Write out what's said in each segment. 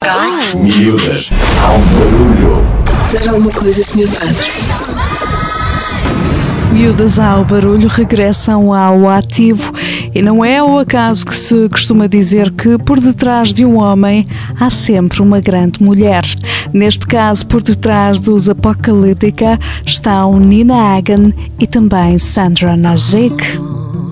Miúdas, há um barulho. Deseja alguma coisa, Sr. Padre? Miúdas ao barulho regressam ao ativo e não é ao acaso que se costuma dizer que por detrás de um homem há sempre uma grande mulher. Neste caso, por detrás dos Apocalíptica estão Nina Hagen e também Sandra Najik.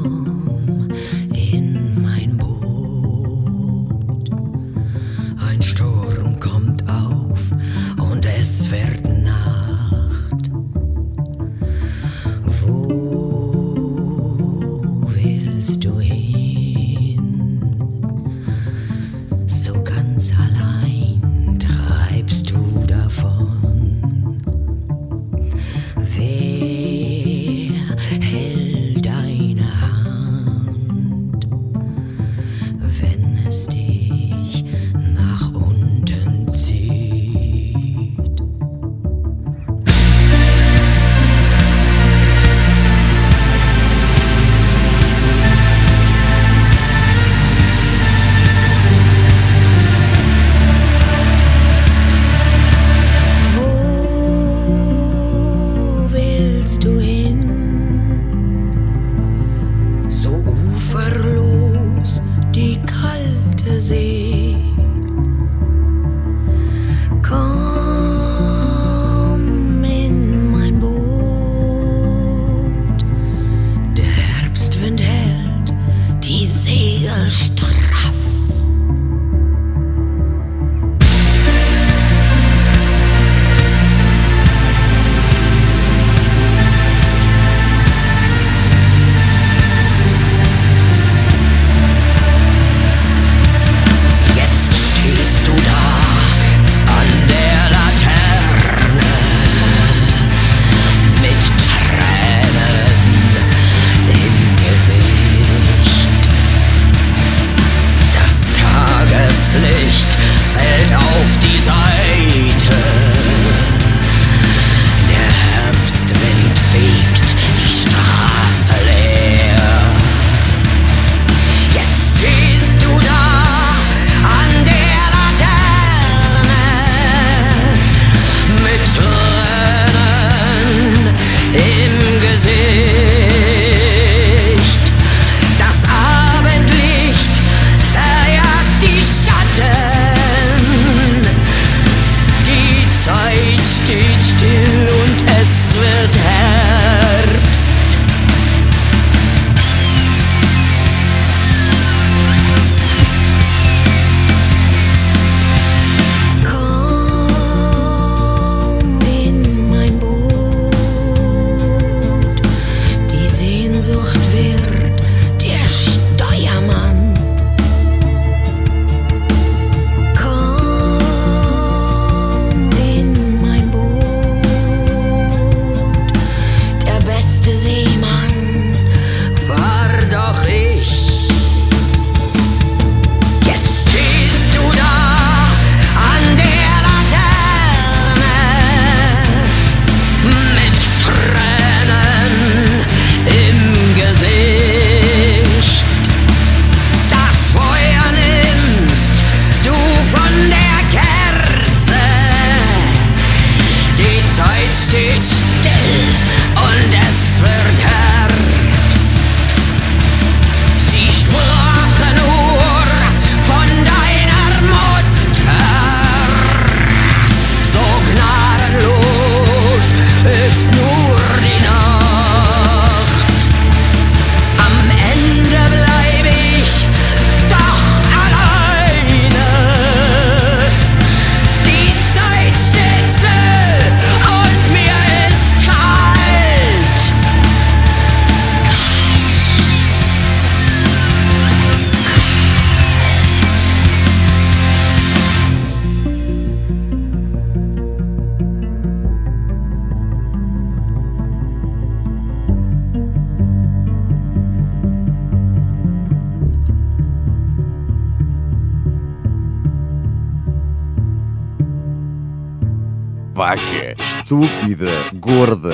Vaca, estúpida, gorda.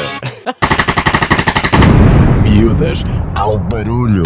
Miúdas, ao barulho.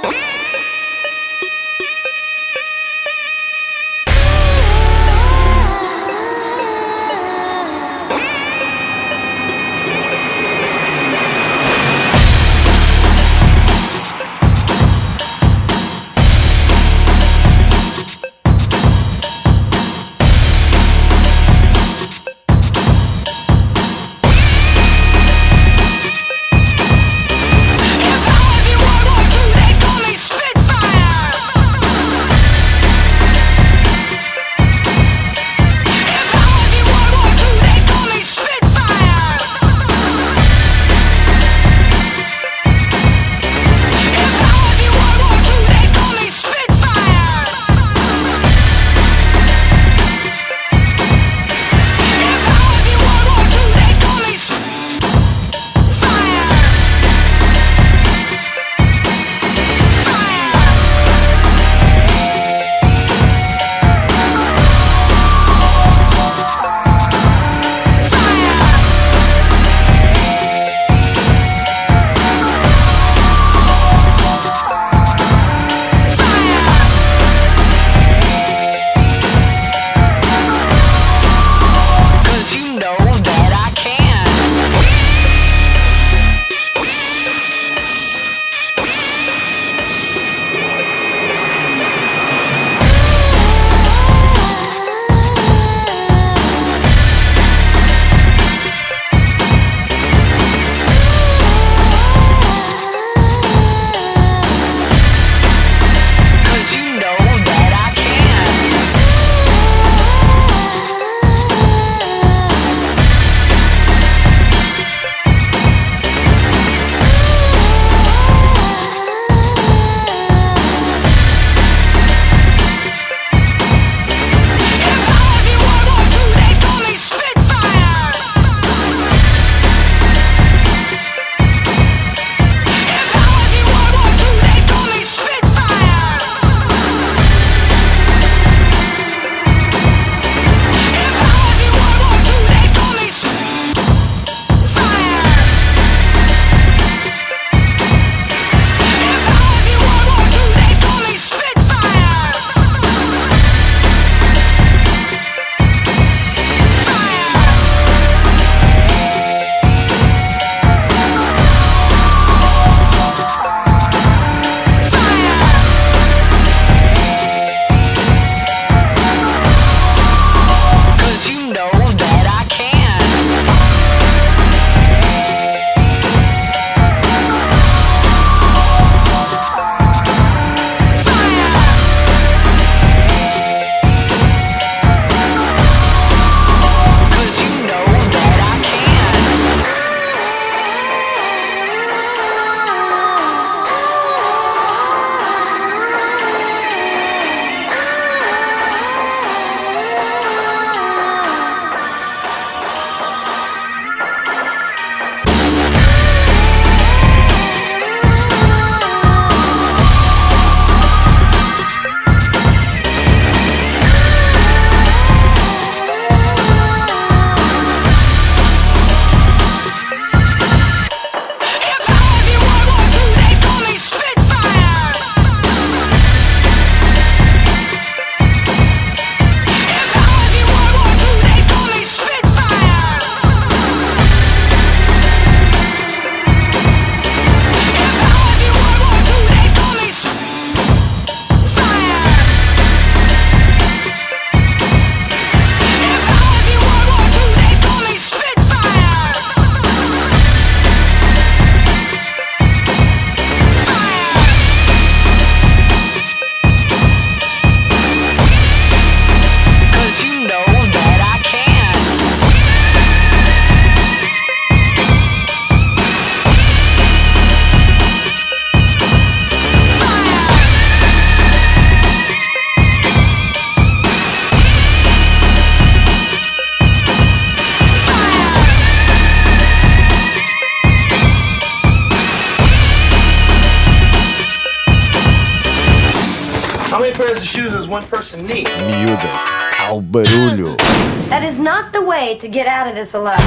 How many pairs of shoes does one person need? Miúdas, ao barulho. That is not the way to get out of this alive.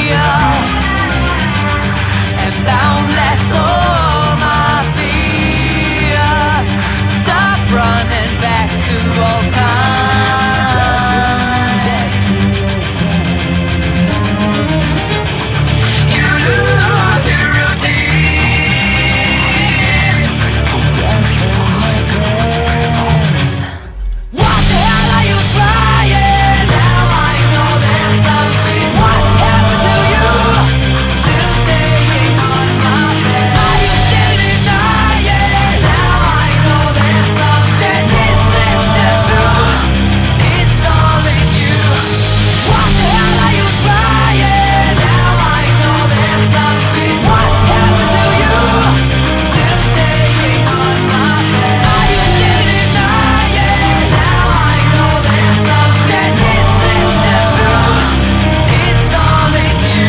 and boundless all my fears. Stop running back to old times. Stop running back to old times. You lose your routine, 'cause I found my breath. What the hell are you trying? Now I know there's something. What happened to you? Still staying on my bed. Are you still denying? Now I know there's something. This is the truth. It's all in you. What the hell are you trying? Now I know there's something. What happened to you? Still staying on my bed. Are you still denying? Now I know there's something. This is the truth. It's all in you.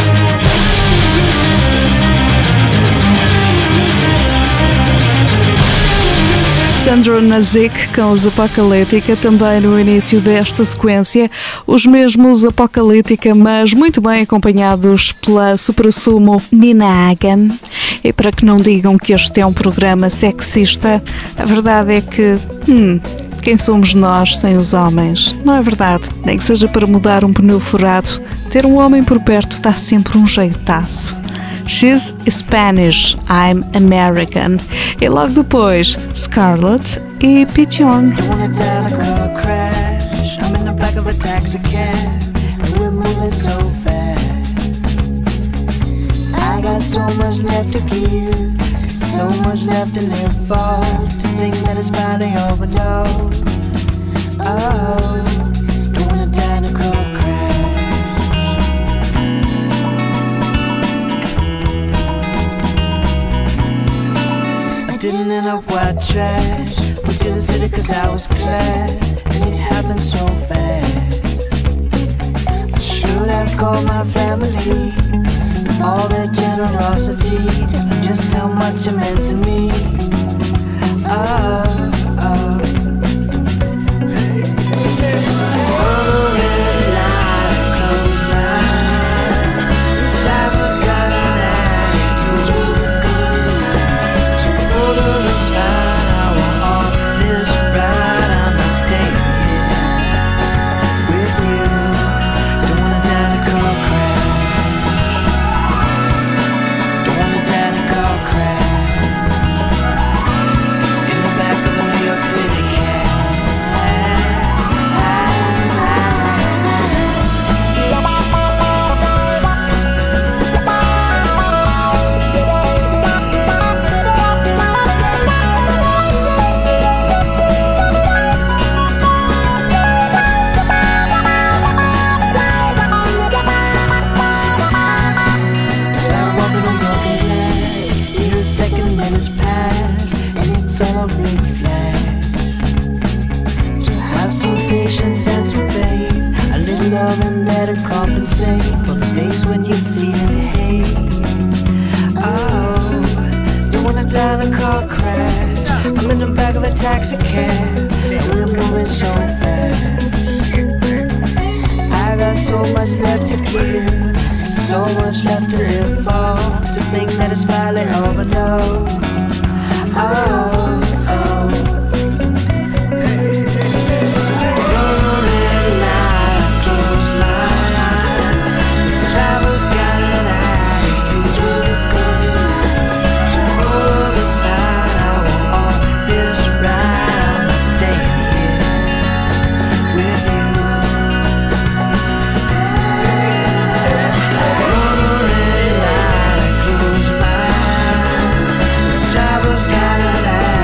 Sandro Nazik com os Apocalíptica, também no início desta sequência, os mesmos Apocalíptica, mas muito bem acompanhados pela supra-sumo Nina Hagen. E para que não digam que este é um programa sexista, a verdade é que, quem somos nós sem os homens? Não é verdade? Nem que seja para mudar um pneu furado, ter um homem por perto dá sempre um jeitaço. She's Spanish, I'm American. E logo depois, Scarlett e Pigeon. Don't wanna die in a car crash. I'm in the back of a taxi cab, and we're moving so fast. I got so much left to give, so much left to live for. To think that it's finally over, no. Oh, don't wanna die in a car crash. I didn't end up white trash. Went to the city 'cause I was class, and it happened so fast. I should have called my family, all their generosity, and just how much it meant to me. Oh, oh. Follow the line, close my eyes. This driver's got an attitude. Follow the sign, I want all this ride. I'm not staying here with you. Don't wanna die in a car crash. Don't wanna die in a car crash. In the back of a New York City cab. It's like walking on broken glass. Here a second minutes pass, and it's all a big flash. So have some patience and some faith, a little love and better compensate for those days when you're feeling hate. Oh, don't wanna die in a car crash. I'm in the back of a taxi cab, and we're moving so fast. I got so much left to give, so much left to live for. To think that it's finally over, no. Oh, oh. Run a red light, close my eyes. This driver's got an attitude. Follow the sign, I want all this ride. I'm not staying here with you. Run a red light, close my eyes. This driver's got an attitude.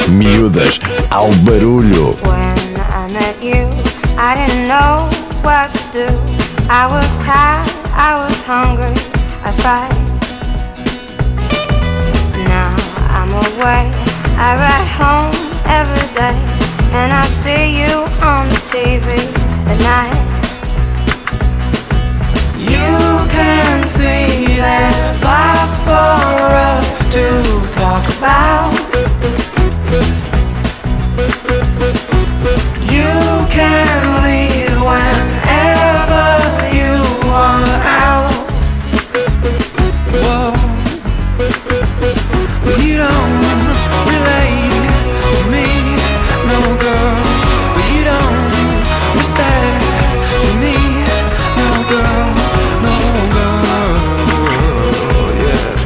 Miúdas ao barulho. When I met you, I didn't know what to do. I was tired, I was hungry, I fight. Now I'm away, I ride home every day, and I see you on the TV at night. You can see that life's for us to talk about. You can leave whenever you want out. Whoa. But you don't relate to me, no girl. But you don't respect to me, no girl, no girl, yeah.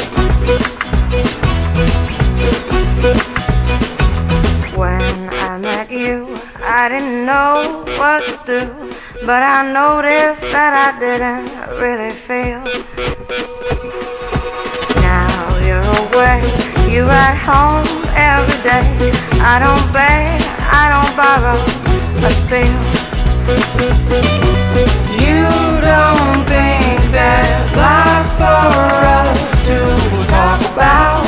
When I met you, I didn't know what to do, but I noticed that I didn't really feel. Now you're away, you ride home every day. I don't beg, I don't borrow, but still. You don't think that life's for us to talk about.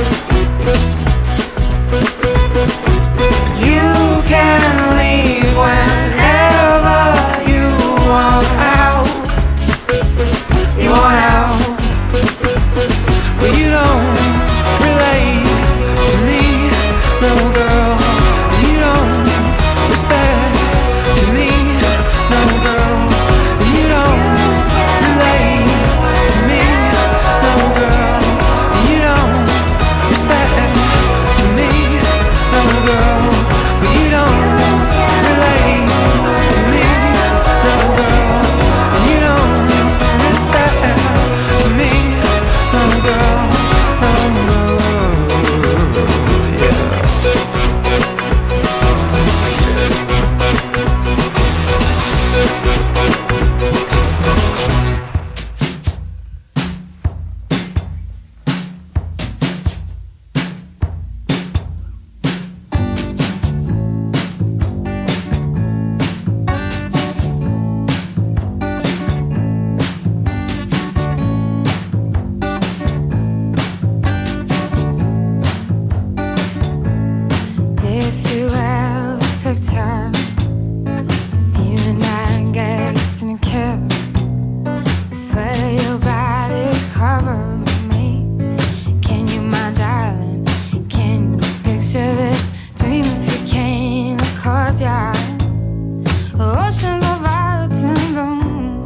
You can leave whenever you want out. You want out. But you don't relate to me, no girl. And you don't respect to me, no girl. And you don't relate to me, no girl. And you don't respect to me, no girl. But you don't relate to me, no girl. And you don't respect to me, no girl, no girl, yeah. If you ever picture you and I engaged in a kiss, the sweat of your body covers me. Can you, my darling, can you picture this dream if you can? A courtyard, oceans of violets in bloom,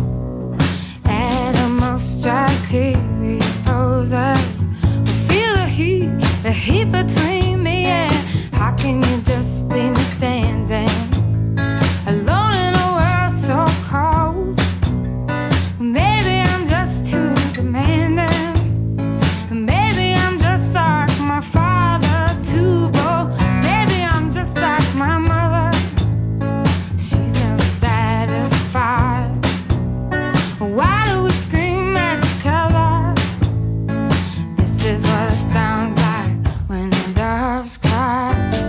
atmospheric poses. We feel the heat between me and how can you just leave me standing alone in a world so cold? Maybe I'm just too demanding. Maybe I'm just like my father, too bold. Maybe I'm just like my mother. She's never satisfied. Why do we scream at each other? This is what it sounds like when the doves cry.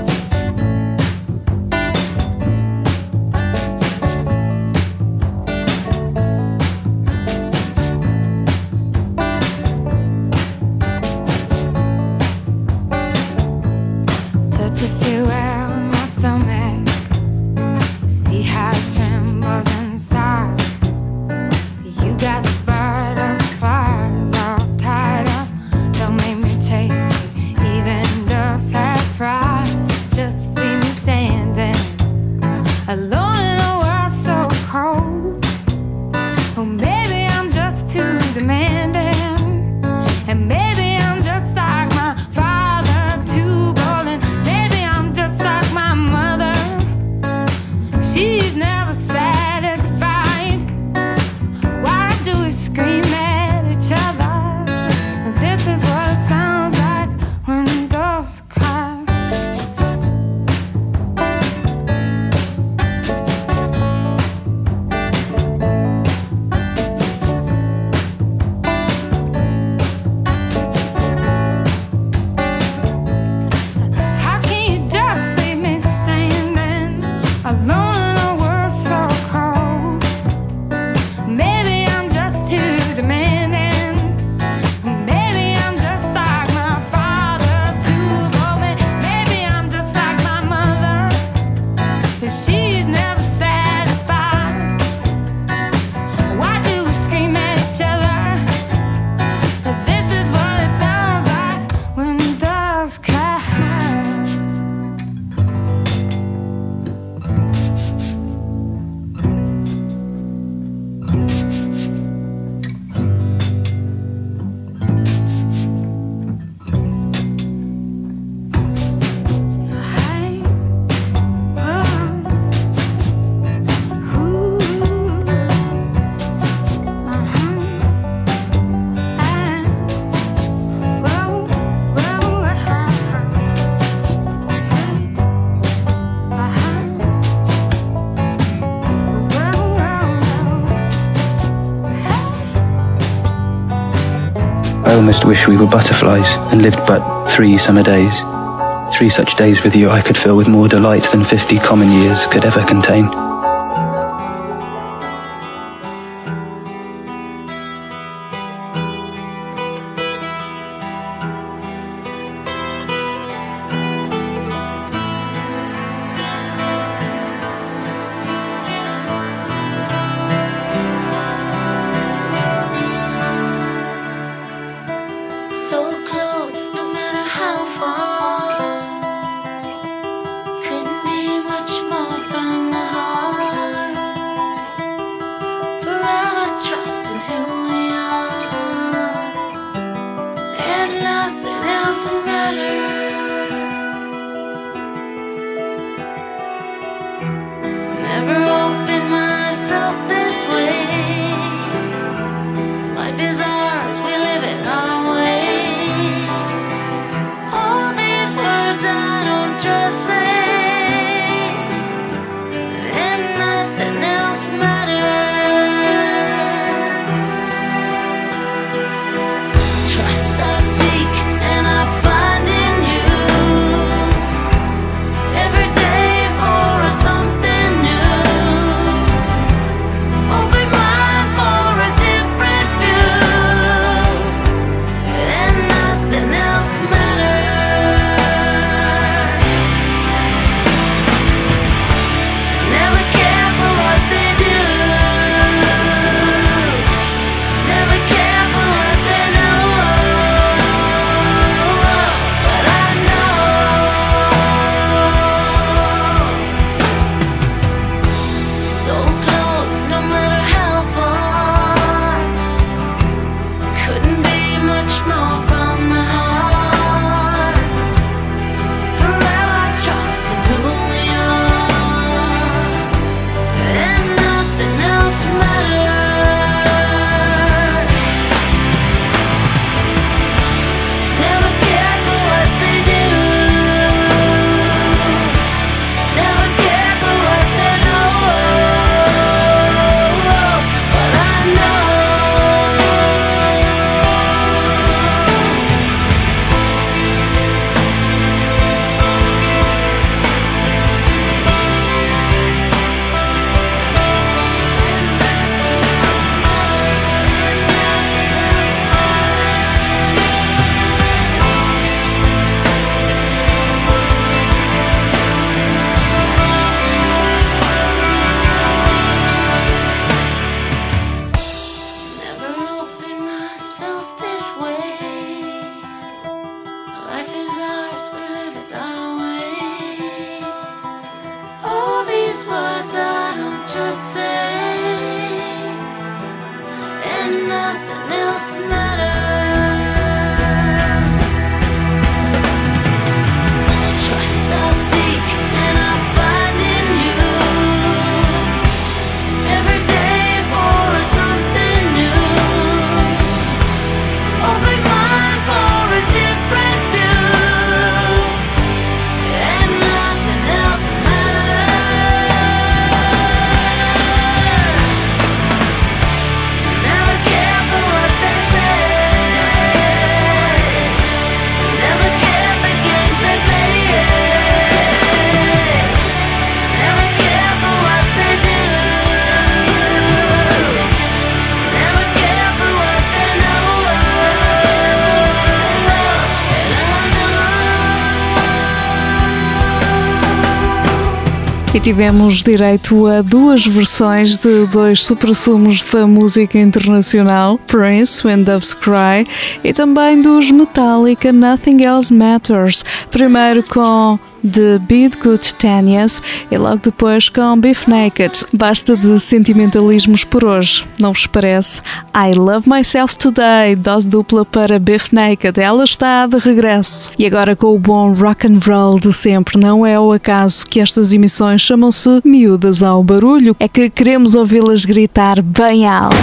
Touch if you will, my stomach. See how it trembles inside. You got the butterflies all tied up. Don't make me chase you, even doves have pride. Just see me standing alone in a world so cold. Oh, maybe I'm just too demanding. And maybe I'm just like my father, too bold. And maybe I'm just like my mother. almost wish we were butterflies and lived but 3 summer days. 3 such days with you I could fill with more delight than 50 common years could ever contain. E tivemos direito a 2 versões de 2 suprassumos da música internacional, Prince, When Doves Cry, e também dos Metallica, Nothing Else Matters, primeiro com The Bid Good Tanyas e logo depois com Beef Naked. Basta de sentimentalismos por hoje, não vos parece? I Love Myself Today, dose dupla para Beef Naked, ela está de regresso. E agora com o bom rock and roll de sempre, não é o acaso que estas emissões chamam-se Miúdas ao Barulho, é que queremos ouvi-las gritar bem alto.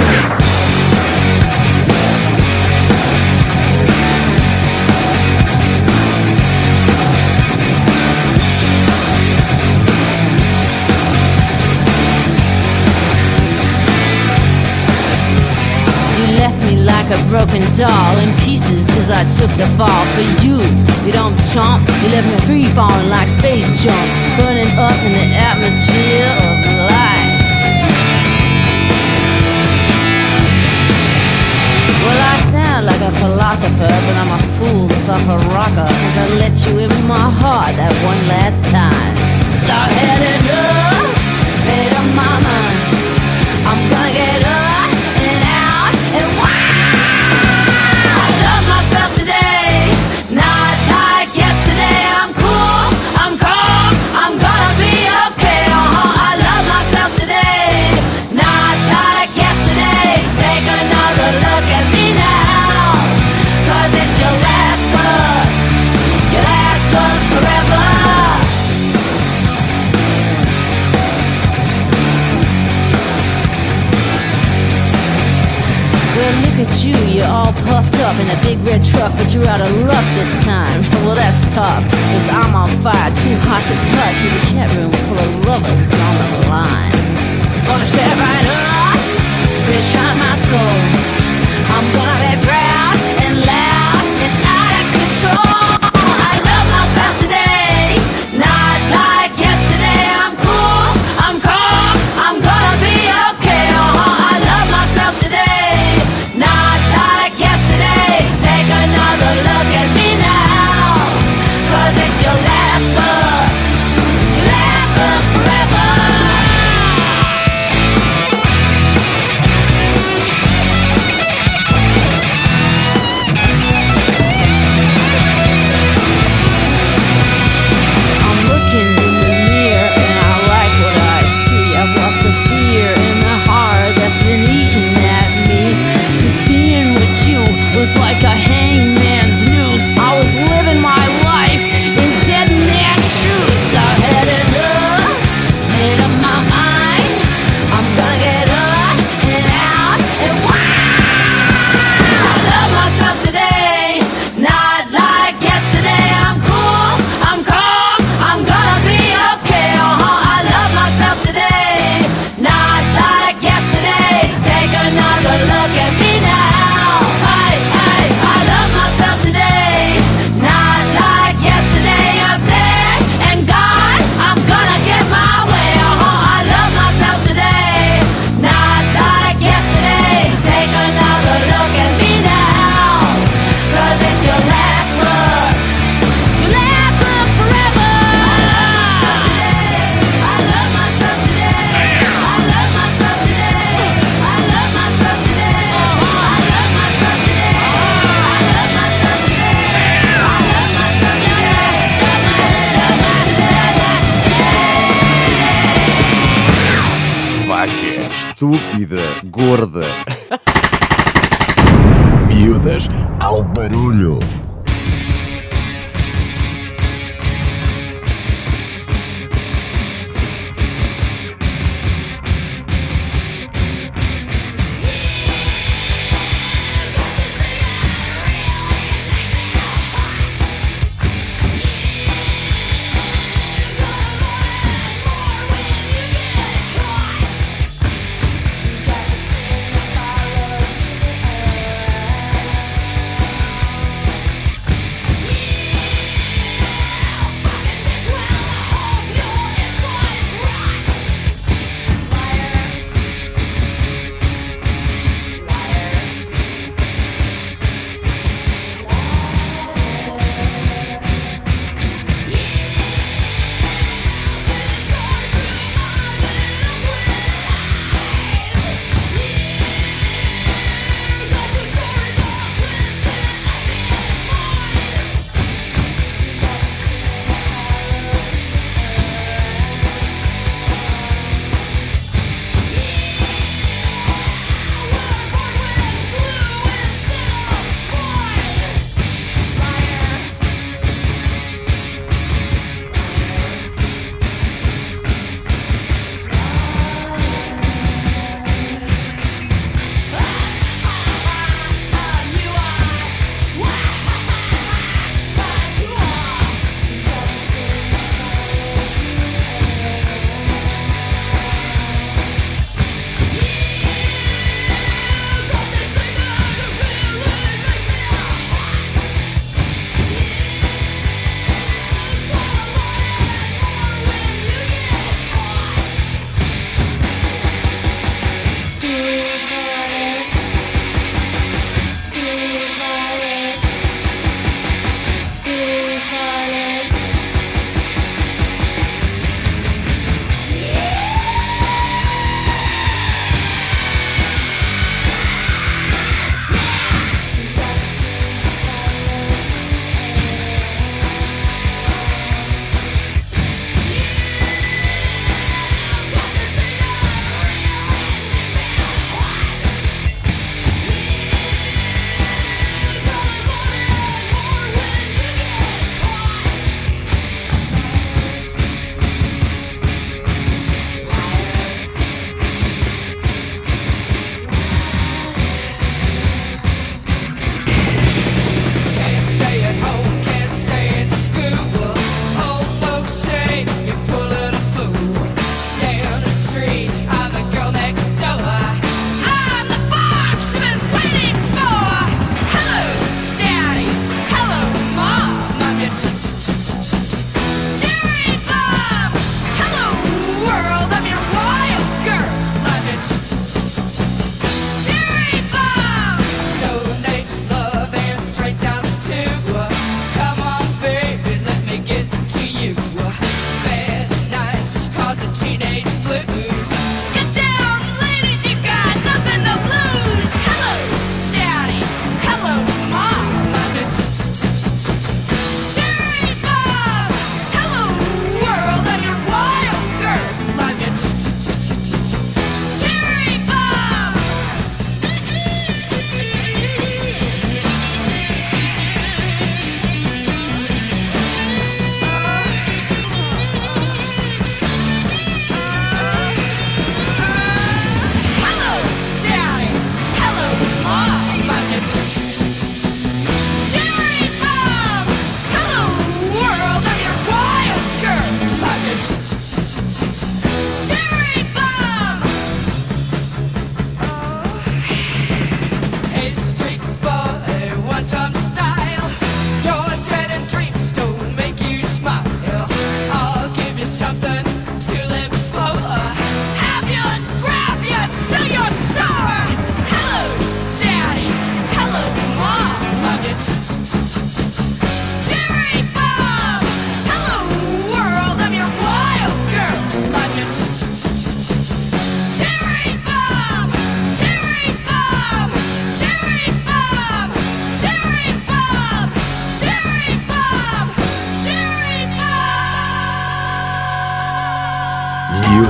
Left me like a broken doll in pieces as I took the fall. For you don't jump, you left me free falling like space jump, burning up in the atmosphere of life. Well, I sound like a philosopher, but I'm a fool, myself a rocker, cause I let you in my heart that one last time. Thought I had enough, made up my mind, I'm gonna get up and out and wild. I love myself today, not like yesterday. I'm cool, I'm calm, I'm gonna be okay. I love myself today, not like yesterday. Take another look at me now, cause it's your last look forever. Well, look at you, you're all puffed up in a big red truck, but you're out of luck this time. Well, that's tough, cause I'm on fire, too hot to touch, with a chat room full of lovers on the line. Gonna step right up, spit shine my soul. I'm gonna be proud and loud and out of control. I love myself today, not like yesterday. I'm cool, I'm calm, I'm gonna be okay. I love myself today, not like yesterday. Take another look at me now, cause it's your last look forever. I'm looking in the mirror and I like what I see. I've lost the fear and the horror that's been eating at me. 'Cause being with you was like a hangman's noose. I was living my life in dead man's shoes. I had enough, made up my mind, I'm gonna get up and out and wild. I love myself today, not like yesterday. I'm cool, I'm calm, I'm gonna be okay. I love myself today, not like yesterday. Take another look at me now. Hey, hey, I love myself today, not like yesterday. I'm dead and gone, I'm gonna get my way. I love myself today, not like yesterday. Take another look at me now, cause it's your last look forever. I love myself today, I love myself today, I love myself today, I love myself today, I love myself today, I love myself today. Vaca, estúpida, gorda. Miúdas ao barulho.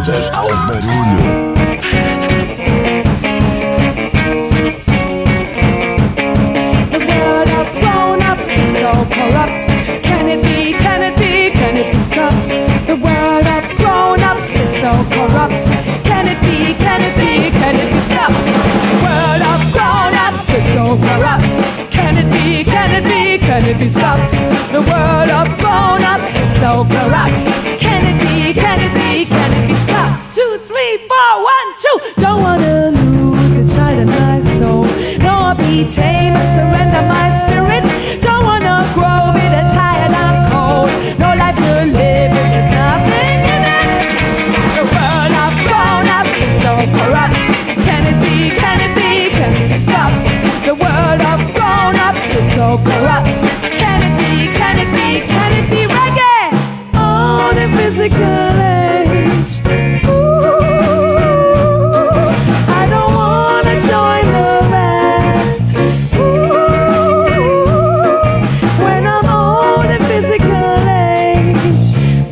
Miúdas ao barulho. The world of grown-ups is so corrupt. Can it be, can it be, can it be stopped? The world of grown-ups is so corrupt. Can it be, can it be, can it be stopped? The world of grown-ups is so corrupt. Can it be, can it be, can it be stopped? The world of grown-ups is so corrupt. Can it be, can it be, can it be stopped? 2, 3, 4, 1, 2. Don't wanna lose the child in my soul. No, I'll be tame and surrender my spirit. Don't wanna grow with a tired and cold. No life to live if there's nothing in it. The world of grown-ups is so corrupt. Can it be, can it be, can it be stopped? The world of grown-ups is so corrupt. Can it be, can it be, can it be reggae? On a physical age. Ooh, I don't wanna join the rest. Ooh, when I'm old and physical age.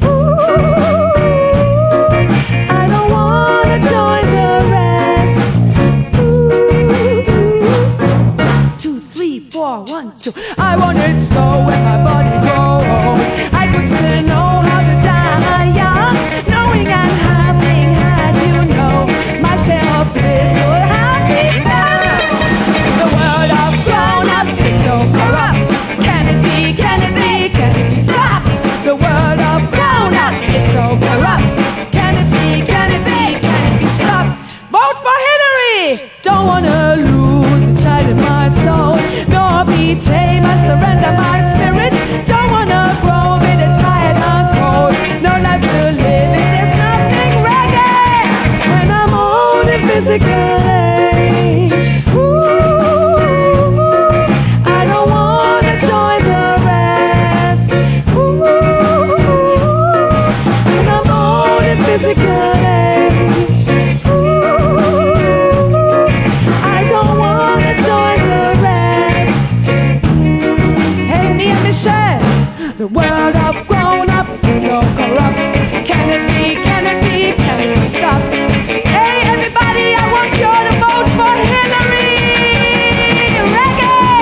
Ooh, I don't wanna join the rest. Ooh, 2, 3, 4, 1, 2. I want it so when my body grows old, I could still know how to die young, knowing and having had, you know, my share of blissful happiness. The world of grown-ups is so corrupt. Can it be, can it be, can it be stopped? The world of grown-ups is so corrupt. Can it be, can it be, can it be stopped? Vote for Hillary! Don't wanna lose the child in my soul. Nor be tame and surrender my spirit. Don't wanna grow with a tired and cold. No life to live if there's nothing reggae. When I'm old and physical age. Ooh, I don't wanna join the rest. Ooh, when I'm old and physical age. Ooh, I don't wanna join the rest. Hey, me and Michelle, the world of grown-ups is so corrupt. Can it be, can it be, can it be stopped? Hey, everybody, I want you all to vote for Hillary! Reggae!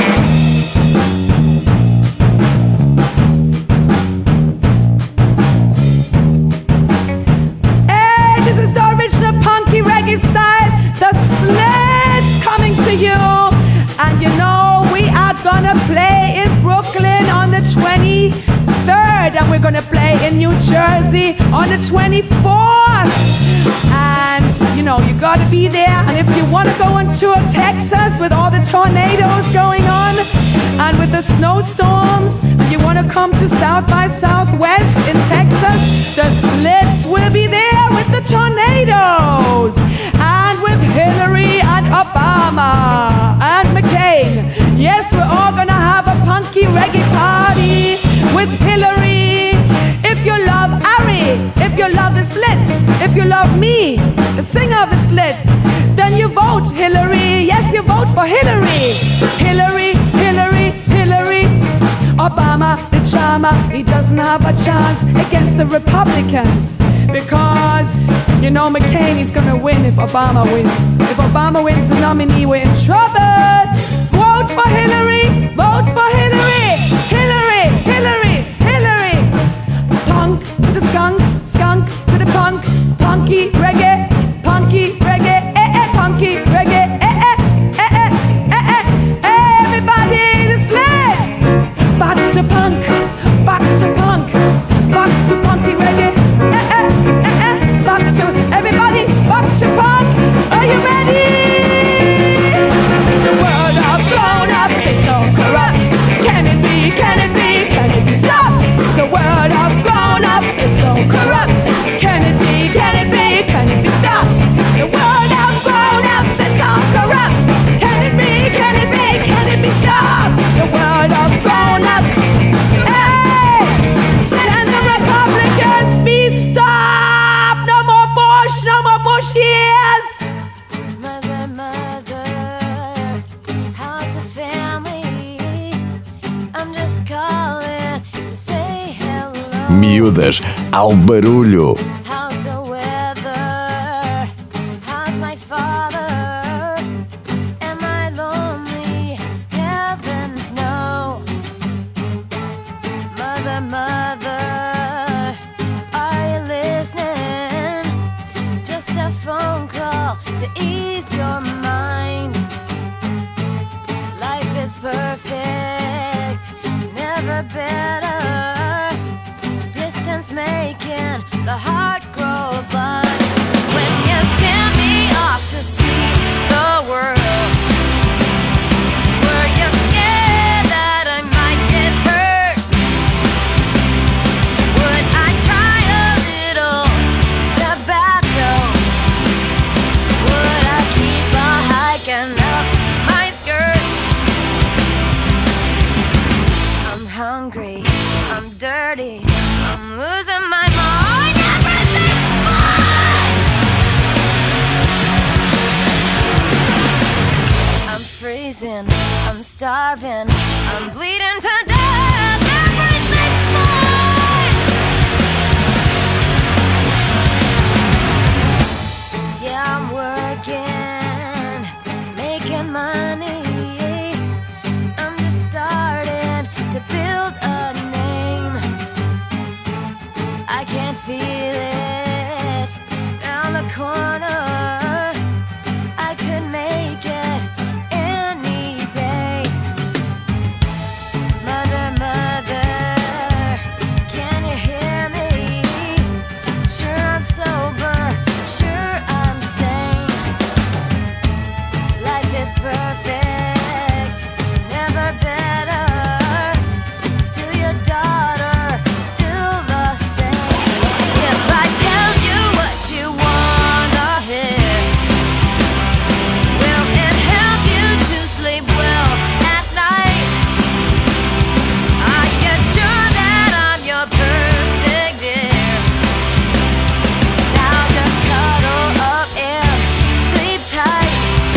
Hey, this is the original punky reggae style. The Slits coming to you. And you know we are gonna play in Brooklyn on the 23rd, and we're gonna play in New Jersey on the 24th. And you know you gotta be there. And if you wanna go on tour Texas with all the tornadoes going on and with the snowstorms, and you wanna come to South by Southwest in Texas, the Slits will be there with the tornadoes and with Hillary and Obama and McCain. Yes, we're all gonna have a punky reggae party with Hillary. If you love Ari, if you love the Slits, if you love me, the singer of the Slits, then you vote Hillary. Yes, you vote for Hillary. Hillary, Hillary, Hillary. Obama, the charmer, he doesn't have a chance against the Republicans. Because, you know, McCain is gonna win if Obama wins. If Obama wins the nominee, we're in trouble. Vote for Hillary, vote for Hillary. Hillary, Hillary, Hillary. Punk to the skunk, skunk to the punk. Punky reggae, punky reggae, punky reggae, everybody the Slits. Back to punk, back to punk, back to punky reggae, back to everybody, back to punk. Are you ready? The world of grown-ups is so corrupt. Can it be, can it be, can it be stopped? The world of grown-ups is so corrupt. Can it be, can it be, can it be stopped? The world of grown-ups is so corrupt. Can it be, can it be, can it be stopped? The world of grown-ups. Hey! Can the Republicans be stopped? No more Bush, no more Bush years. Mother, mother, how's the family? I'm just calling to say hello. Miúdas ao barulho. How's the weather? to ease your mind. Life is perfect, never better. Distance making the heart grow blind. When you send me off to see the world, were you scared that I might get hurt? Would I try a little tobacco? Would I keep on hiking up my skirt? I'm hungry, I'm dirty, I'm losing my mind. Everything's fine. I'm freezing, I'm starving, I'm bleeding to death. Everything's fine. Yeah, I'm working, making money. I'm just starting to build a name. I can't feel it round the corner. I could make it any day. Mother, mother, can you hear me? Sure I'm sober, sure I'm sane. Life is perfect, never better. Still your daughter, still the same. If I tell you what you wanna hear, will it help you to sleep well at night? Are you sure that I'm your perfect dear? Now just cuddle up and sleep tight.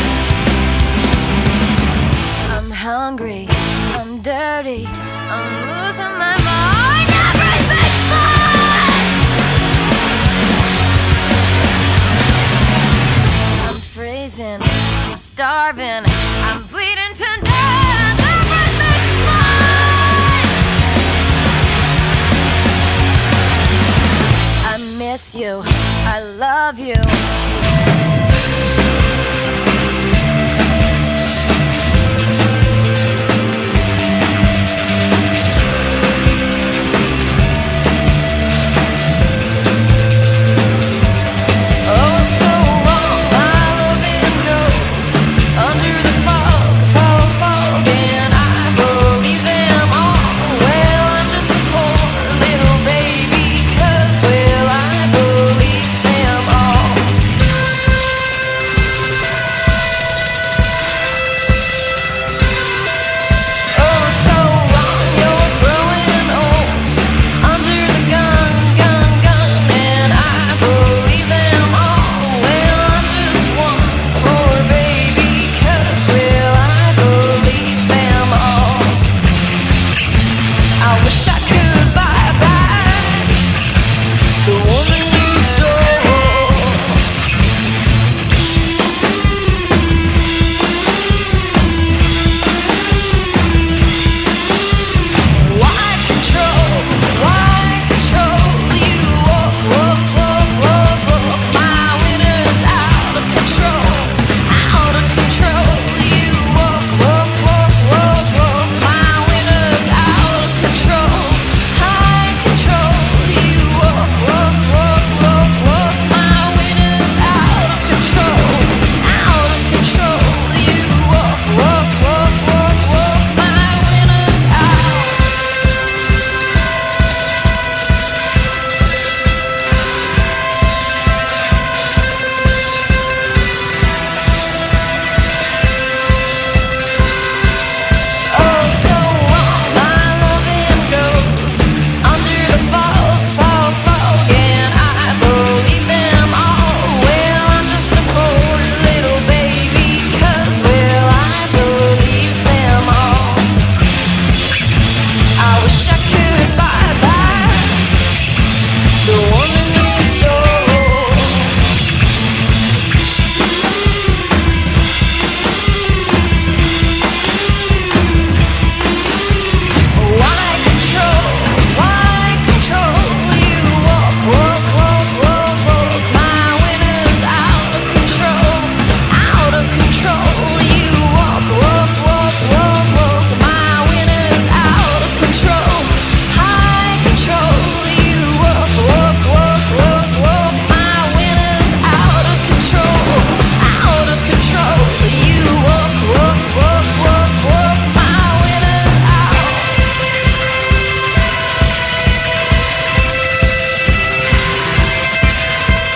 I'm hungry, I'm dirty, I'm losing my mind. Everything's fine. I'm freezing, I'm starving, I'm bleeding to death. Everything's fine. I miss you, I love you. Oh, so wrong, my loving knows. Under the fog, and I believe them all. Well, I'm just a poor little baby, 'cause, well, I believe them all.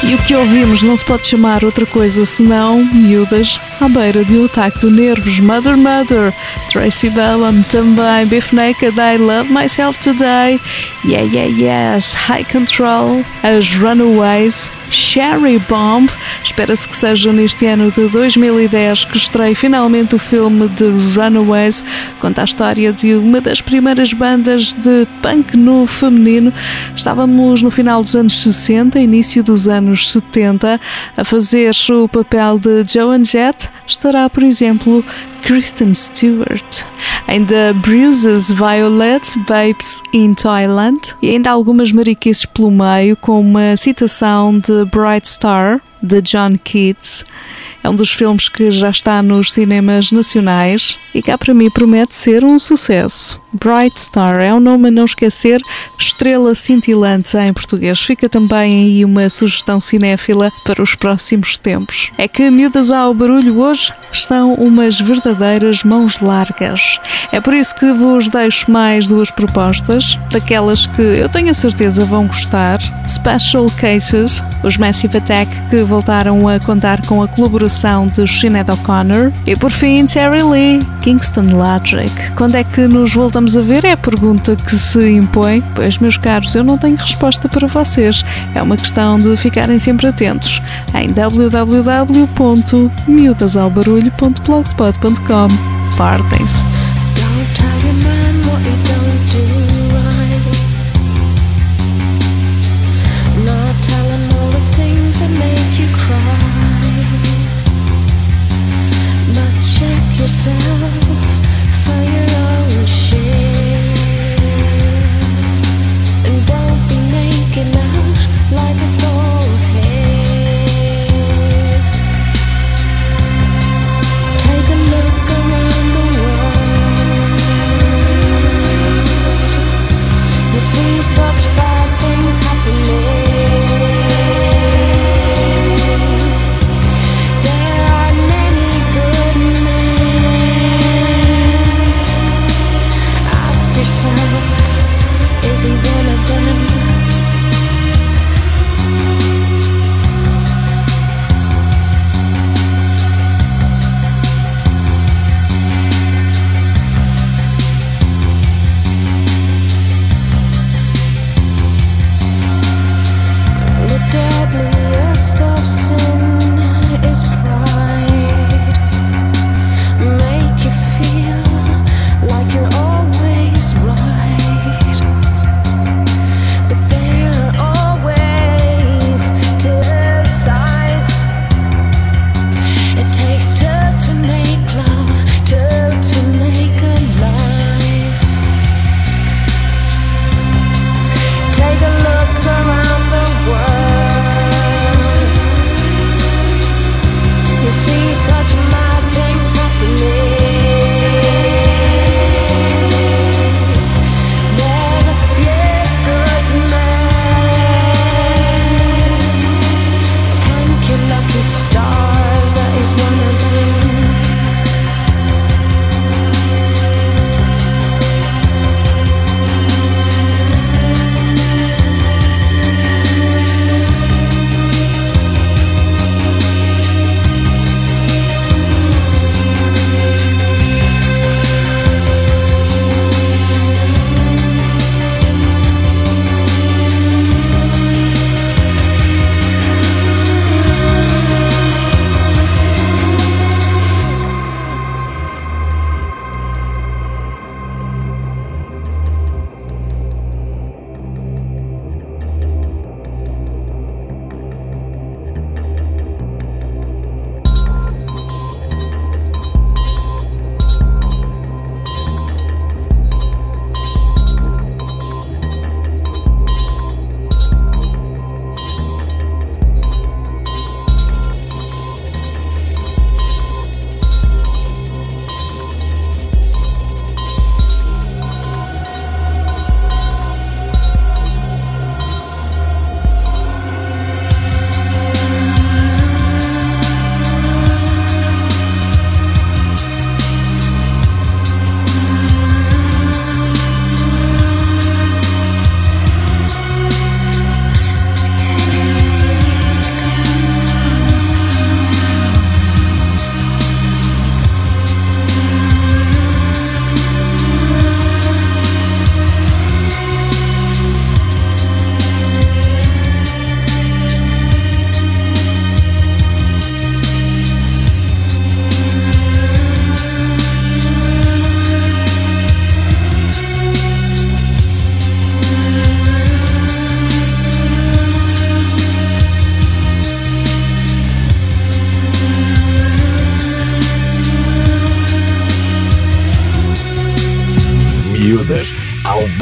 E o que ouvimos não se pode chamar outra coisa senão miúdas à beira de um ataque de nervos. Mother Mother, Tracy Bellum, também Beef Naked, I Love Myself Today, Yeah Yeah Yes, High Control, as Runaways, Cherry Bomb. Espera-se que seja neste ano de 2010 que estreie finalmente o filme de Runaways. Conta a história de uma das primeiras bandas de punk no feminino. Estávamos no final dos anos 60, início dos anos 70. A fazer o papel de Joan Jett estará, por exemplo, Kristen Stewart. Ainda Bruises Violet, Babes in Thailand, e ainda algumas mariquices pelo meio, com uma citação de Bright Star, de John Keats. É um dos filmes que já está nos cinemas nacionais e cá para mim promete ser um sucesso. Bright Star é um nome a não esquecer, estrela cintilante em português. Fica também aí uma sugestão cinéfila para os próximos tempos. É que miúdas ao barulho hoje estão umas verdadeiras mãos largas. É por isso que vos deixo mais duas propostas, daquelas que eu tenho a certeza vão gostar. Special Cases, os Massive Attack, que voltaram a contar com a colaboração de Sinead O'Connor. E por fim, Terry Lee, Kingston Logic. Quando é que nos voltamos a ver? É a pergunta que se impõe. Pois, meus caros, eu não tenho resposta para vocês. É uma questão de ficarem sempre atentos em www.miudasalbarulho.blogspot.com. Partem-se! Don't tell your man what he don't do right. Not tell him all the things that make you cry. But check yourself for your own shit. And don't be making out like it's all his. Take a look around the world.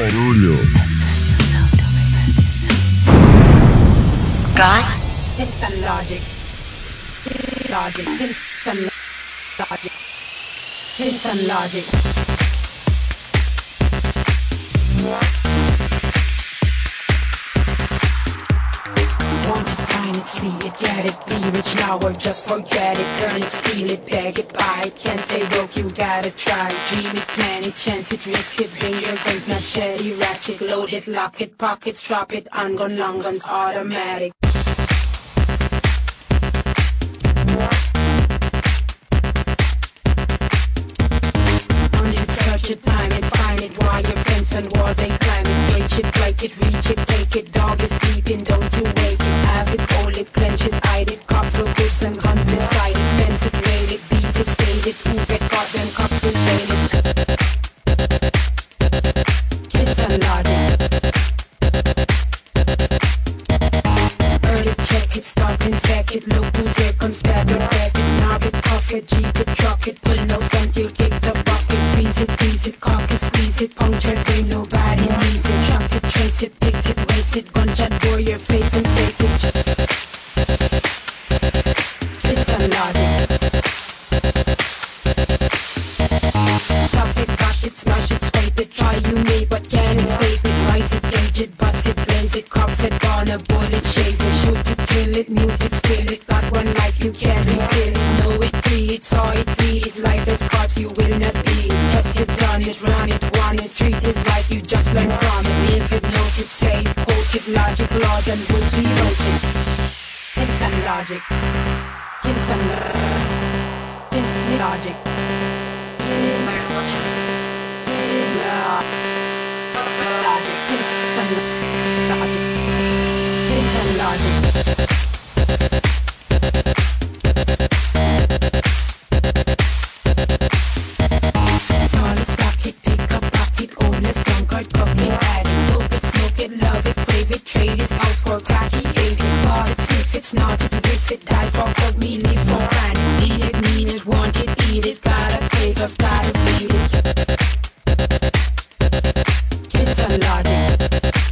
barulho. God? Instant logic. Logic. Instant logic. Instant logic. Want to find it, see it, get it, be rich now or just forget it. Earn it, steal it, beg it, buy it. Can't stay broke, you gotta try. Dream it, plan it, chance it, risk it. Bring your guns, machete, ratchet, load it, lock it, pockets, drop it. On gun, long guns, automatic. Search it, time it, find it, while your friends and wall they climb it, break it, reach it, take it, dog is sleeping, don't you wake it, have it, hold it, clench it, hide it, cops will goods and guns inside it, fence it, rail it, beat it, state it, who get caught, them cops will jail it. Kids and logic. Early check it, stop and check it, look who's here, come stab it, back it, knob it, cuff it, jeep it, truck it, pull nose until kick the bucket, freeze it, please it, cock it, squeeze it, puncture brain, nobody needs it, chuck it, trace it, pick it, waste it, gunshot, bore your face and space it. Kids and logic. Drop it, bash it, smash it, scrape it, try you may, but can it, stay it, rise it, gauge it, bust it, blaze it, cops it, burn a bullet, shave it, shoot it, kill it, mute it, steal it, got one life, you can't refill it, know it, free it, saw it, free its life as corpse, you will not be it, test it, done it, run it, want it, treat it like you just learn from it, live it, note it, say it, quote it, logic, laws and rules, we wrote it. Instant logic. Instant logic. Instant logic. Instant logic. Honest pocket, pick up pocket, honest drunkard, cocaine addict, dope it, smoke it, love it, crave it, trade his house for crack, he ate it, bought it, see if it's not it, if it, die for coke, me, live for granted, need it, mean it, want it, eat it, gotta crave, I've gotta feed it. Kids and logic.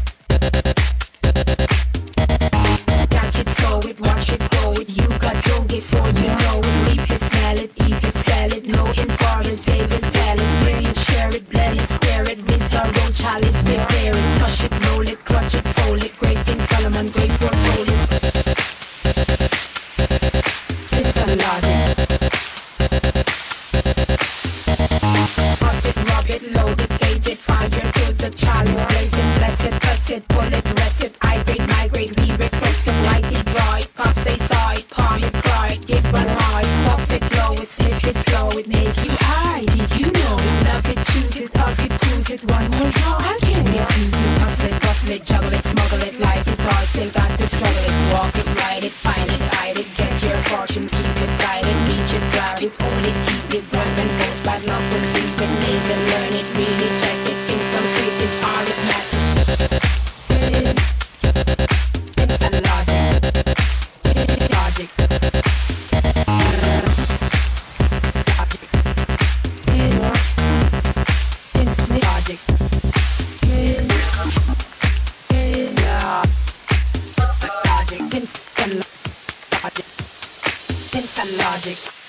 Catch it, sow it, watch it, grow it, you got drunk before you know it, reap it, smell it, eat it, sell it, know it, for it, save it, tell it, bring it, share it, blend it, square it, restore, roll, chalice, prepare it, crush it, roll it, clutch it, fold it, great King Solomon, great foretold it. Kids and logic. Rub it, load it, gauge it, fire to the chalice, blaze it, bless it, press it, pull it, rest it, hydrate, migrate, re-request it, light it, draw it, cops say saw it, palm it, cry it, give one more, puff it, blow it, sniff it, flow it, make you high, did you know it, love it, choose it, love it, cruise it, one more draw, I can't refuse it, bustle it, juggle it, smuggle it, life is hard, still got to struggle it, walk it, ride it, find it, hide it, get your fortune, keep it, guide it, reach it, grab it, hold it, keep it, run and goes, bad luck will sweep it, live it, learn it, read it, check it, Kingston Street is arithmetic. Instant logic. Logic. Instant logic. Instant logic. Instant logic.